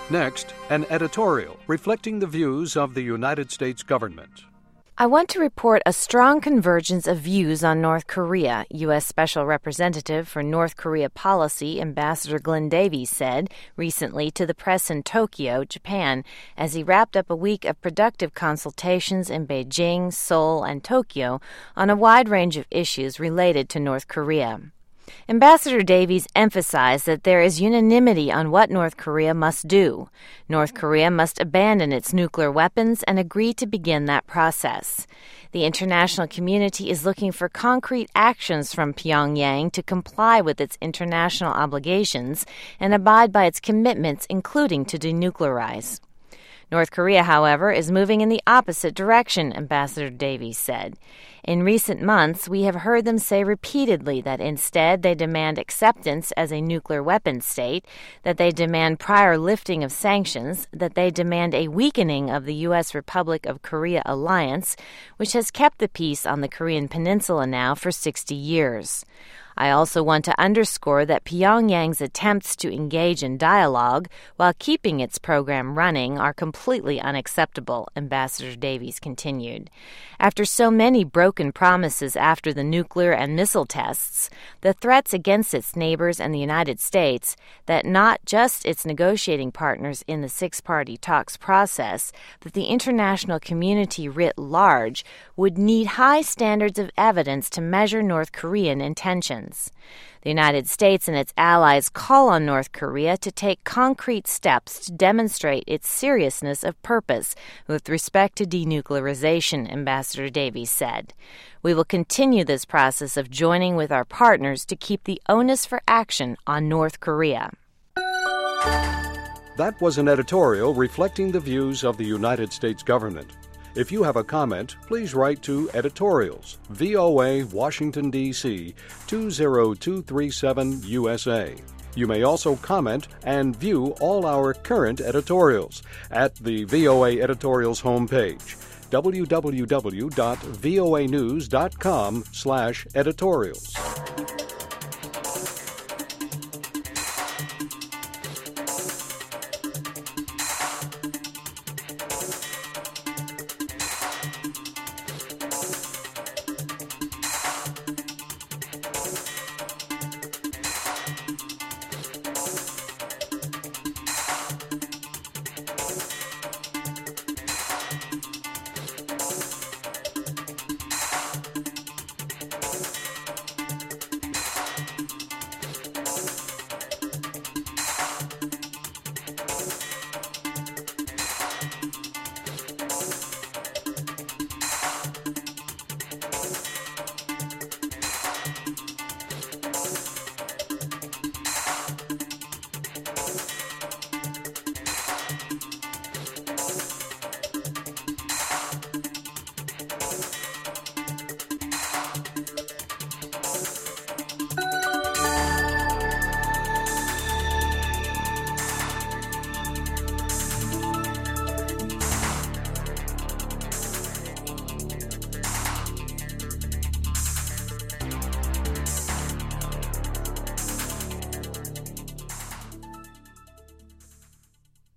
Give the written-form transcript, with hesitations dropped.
Next, an editorial reflecting the views of the United States government. I want to report a strong convergence of views on North Korea, U.S. Special Representative for North Korea Policy Ambassador Glenn Davies said recently to the press in Tokyo, Japan, as he wrapped up a week of productive consultations in Beijing, Seoul, and Tokyo on a wide range of issues related to North Korea. Ambassador Davies emphasized that there is unanimity on what North Korea must do. North Korea must abandon its nuclear weapons and agree to begin that process. The international community is looking for concrete actions from Pyongyang to comply with its international obligations and abide by its commitments, including to denuclearize. North Korea, however, is moving in the opposite direction, Ambassador Davies said. In recent months, we have heard them say repeatedly that instead they demand acceptance as a nuclear weapons state, that they demand prior lifting of sanctions, that they demand a weakening of the U.S. Republic of Korea alliance, which has kept the peace on the Korean peninsula now for 60 years. I also want to underscore that Pyongyang's attempts to engage in dialogue while keeping its program running are completely unacceptable, Ambassador Davies continued. After so many broken promises after the nuclear and missile tests, the threats against its neighbors and the United States that not just its negotiating partners in the six-party talks process, but the international community writ large would need high standards of evidence to measure North Korean intentions. The United States and its allies call on North Korea to take concrete steps to demonstrate its seriousness of purpose with respect to denuclearization, Ambassador Davies said. We will continue this process of joining with our partners to keep the onus for action on North Korea. That was an editorial reflecting the views of the United States government. If you have a comment, please write to Editorials, VOA, Washington, D.C., 20237 USA. You may also comment and view all our current editorials at the VOA Editorials homepage, www.voanews.com/editorials.